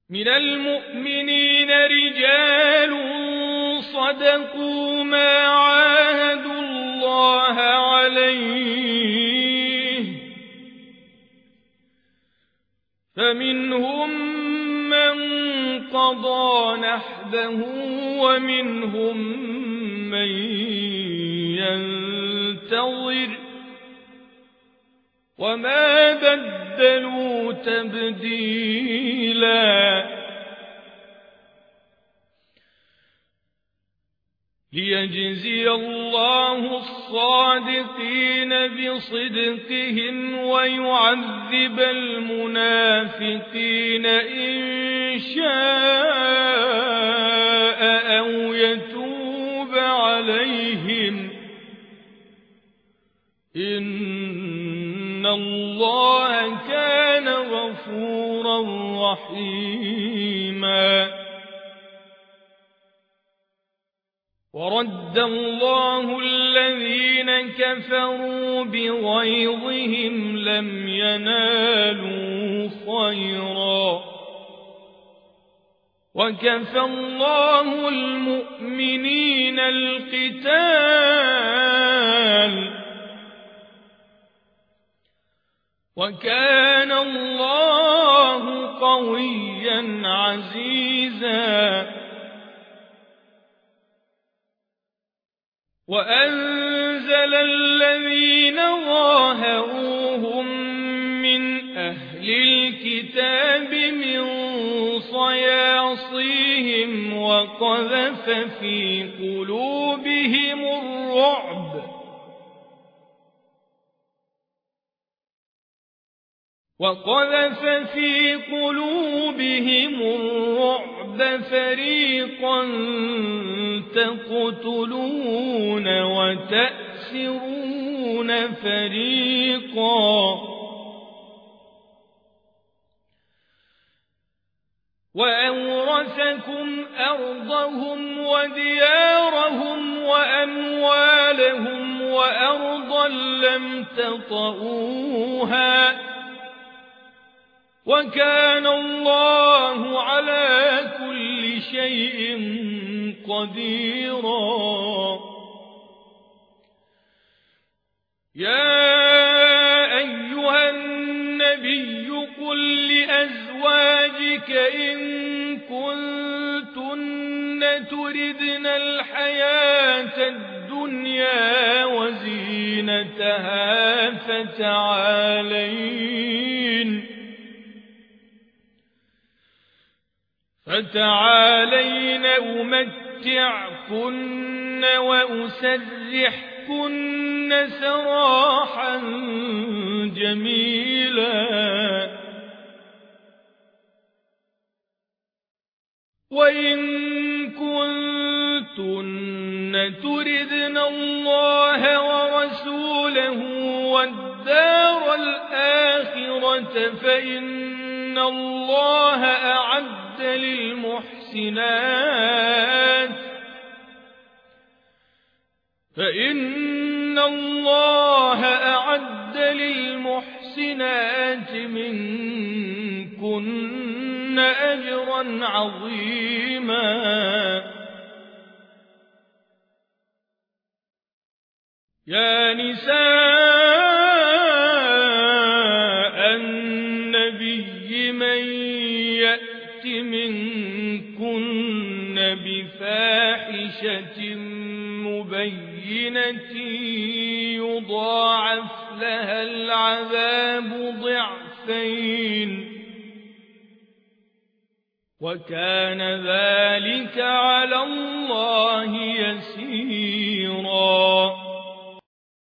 من المؤمنين رجال صدقوا ما عاهدوا الله عليه فمنهم من قضى نحبه ومنهم من ينتظر وما بدلوا تبديلا ليجزي الله الصادقين بصدقهم ويعذب المنافقين إن شاء أو يتوب عليهم إن الله كان غفورا رحيما ورد الله الذين كفروا بغيظهم لم ينالوا خيرا وكفى الله المؤمنين القتال وكان الله قويا عزيزا وأنزل الذين ظاهروهم من أهل الكتاب من صياصيهم وقذف في قلوبهم الرعب فريقا تقتلون وتأسرون فريقا وأورثكم أرضهم وديارهم وأموالهم وأرضا لم تطئوها وكان الله على كل شيء قديرا يا أيها النبي قل لأزواجك إن كنتن تردن الحياة الدنيا وزينتها فتعالين أمتعكن وأسرحكن سراحا جميلا وإن كنتن تردن الله ورسوله والدار الآخرة فإن الله أعد للمحسنات منكن أجرا عظيما يا نساء النبي من يأت منكن بفاحشة مبينة يضاعف لها العذاب ضعفين وكان ذلك على الله